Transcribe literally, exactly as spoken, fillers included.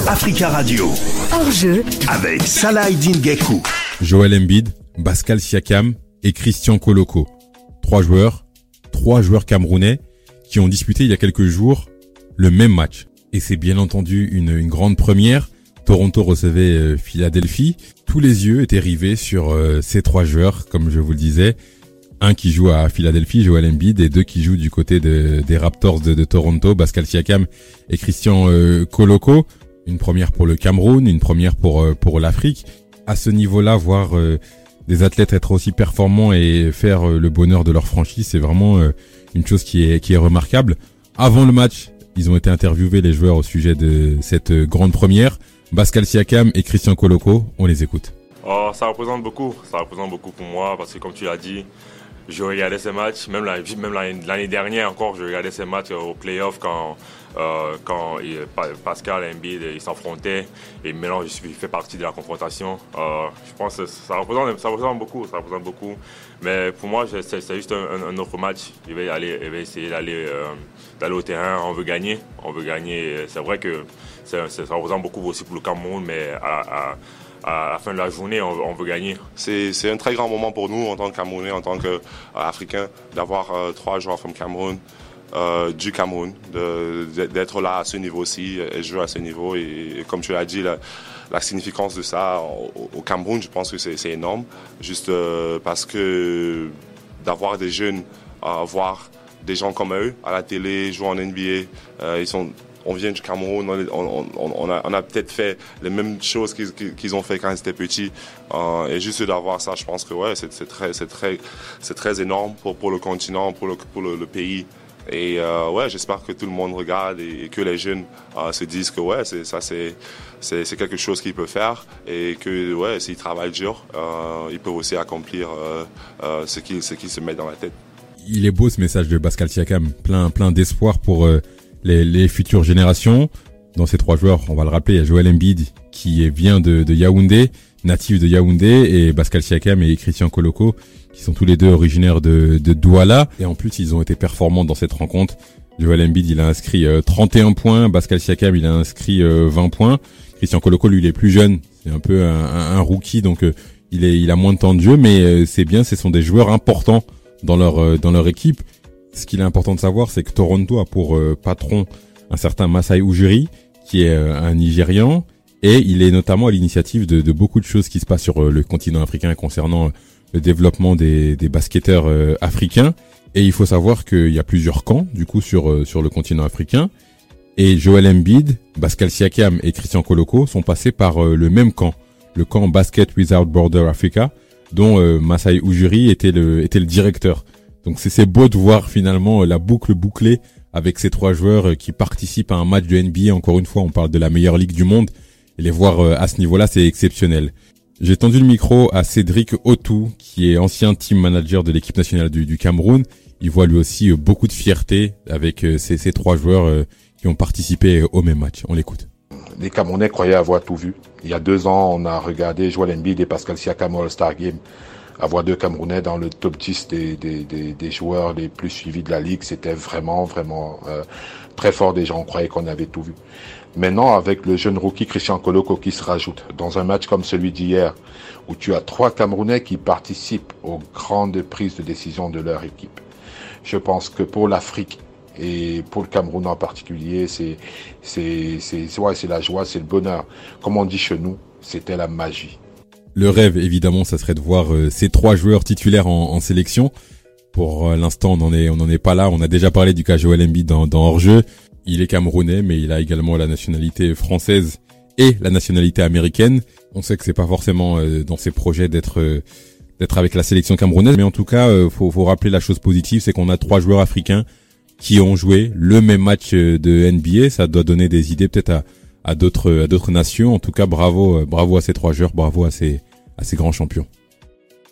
Africa Radio. Hors-jeu avec Salah Eddine Geikou. Joel Embiid, Pascal Siakam et Christian Koloko. Trois joueurs, trois joueurs camerounais qui ont disputé il y a quelques jours le même match. Et c'est bien entendu une, une grande première. Toronto recevait euh, Philadelphie. Tous les yeux étaient rivés sur euh, ces trois joueurs, comme je vous le disais. Un qui joue à Philadelphie, Joel Embiid, et deux qui jouent du côté de, des Raptors de, de Toronto, Pascal Siakam et Christian euh, Koloko. Une première pour le Cameroun, une première pour euh, pour l'Afrique. À ce niveau-là, voir euh, des athlètes être aussi performants et faire euh, le bonheur de leur franchise, c'est vraiment euh, une chose qui est qui est remarquable. Avant le match, ils ont été interviewés, les joueurs, au sujet de cette euh, grande première. Pascal Siakam et Christian Koloko, on les écoute. Oh, ça représente beaucoup, ça représente beaucoup pour moi parce que comme tu l'as dit, je regardais ces matchs, même l'année, même l'année, l'année dernière encore, je regardais ces matchs au play-off quand, euh, quand il, Pascal et Embiid ils s'affrontaient et maintenant je suis fait partie de la confrontation. Euh, je pense que ça représente, ça représente beaucoup, ça représente beaucoup. Mais pour moi, c'est, c'est juste un, un autre match. Je vais aller, je vais essayer d'aller, euh, d'aller au terrain. On veut gagner, on veut gagner. C'est vrai que c'est, c'est, ça représente beaucoup aussi pour le Cameroun, mais à, à à la fin de la journée, on, on veut gagner. C'est, c'est un très grand moment pour nous en tant que Camerounais, en tant qu'Africains, euh, d'avoir euh, trois joueurs from Cameroun, euh, du Cameroun, de, d'être là à ce niveau-ci et jouer à ce niveau. Et, et comme tu l'as dit, la, la significance de ça au, au Cameroun, je pense que c'est, c'est énorme. Juste euh, parce que d'avoir des jeunes, euh, voir des gens comme eux à la télé, jouer en N B A, euh, ils sont... On vient du Cameroun, on, on, on, a, on a peut-être fait les mêmes choses qu'ils, qu'ils ont fait quand ils étaient petits. Euh, et juste d'avoir ça, je pense que ouais, c'est, c'est, très, c'est, très, c'est très énorme pour, pour le continent, pour le, pour le, le pays. Et euh, ouais, j'espère que tout le monde regarde et, et que les jeunes euh, se disent que ouais, c'est, ça c'est, c'est, c'est quelque chose qu'ils peuvent faire et que ouais, s'ils travaillent dur, euh, ils peuvent aussi accomplir euh, euh, ce, qu'ils, ce qu'ils se mettent dans la tête. Il est beau ce message de Pascal Siakam, plein, plein d'espoir pour... Euh Les, les futures générations. Dans ces trois joueurs, on va le rappeler, il y a Joel Embiid qui vient de, de Yaoundé, natif de Yaoundé, et Pascal Siakam et Christian Koloko qui sont tous les deux originaires de, de Douala. Et en plus, ils ont été performants dans cette rencontre. Joel Embiid, il a inscrit euh, trente et un points, Pascal Siakam, il a inscrit euh, vingt points. Christian Koloko, lui, il est plus jeune, c'est un peu un, un, un rookie, donc euh, il est, il a moins de temps de jeu, mais euh, c'est bien, ce sont des joueurs importants dans leur, euh, dans leur équipe. Ce qu'il est important de savoir, c'est que Toronto a pour euh, patron un certain Masai Ujiri, qui est euh, un Nigérian, et il est notamment à l'initiative de, de beaucoup de choses qui se passent sur euh, le continent africain concernant le développement des, des basketteurs euh, africains. Et il faut savoir qu'il y a plusieurs camps, du coup, sur euh, sur le continent africain. Et Joel Embiid, Pascal Siakam et Christian Koloko sont passés par euh, le même camp, le camp Basket Without Border Africa, dont euh, Masai Ujiri était le était le directeur. Donc c'est, c'est beau de voir finalement la boucle bouclée avec ces trois joueurs qui participent à un match de N B A. Encore une fois, on parle de la meilleure ligue du monde. Et les voir à ce niveau-là, c'est exceptionnel. J'ai tendu le micro à Cédric Otou, qui est ancien team manager de l'équipe nationale du, du Cameroun. Il voit lui aussi beaucoup de fierté avec ces, ces trois joueurs qui ont participé au même match. On l'écoute. Les Camerounais croyaient avoir tout vu. Il y a deux ans, on a regardé Joel Embiid et Pascal Siakam au All-Star Game. Avoir deux Camerounais dans le top dix des, des, des, des joueurs les plus suivis de la Ligue, c'était vraiment, vraiment euh, très fort. Déjà, on croyait qu'on avait tout vu. Maintenant, avec le jeune rookie Christian Koloko qui se rajoute, dans un match comme celui d'hier, où tu as trois Camerounais qui participent aux grandes prises de décision de leur équipe, je pense que pour l'Afrique et pour le Cameroun en particulier, c'est, c'est, c'est, c'est, ouais, c'est la joie, c'est le bonheur. Comme on dit chez nous, c'était la magie. Le rêve, évidemment, ça serait de voir euh, ces trois joueurs titulaires en, en sélection. Pour euh, l'instant, on n'en est, on n'en est pas là. On a déjà parlé du cas Joel Embiid dans, dans hors-jeu. Il est camerounais, mais il a également la nationalité française et la nationalité américaine. On sait que c'est pas forcément euh, dans ses projets d'être, euh, d'être avec la sélection camerounaise, mais en tout cas, euh, faut, faut rappeler la chose positive, c'est qu'on a trois joueurs africains qui ont joué le même match de N B A. Ça doit donner des idées peut-être à, à d'autres, à d'autres nations. En tout cas, bravo, bravo à ces trois joueurs, bravo à ces, à ces grands champions.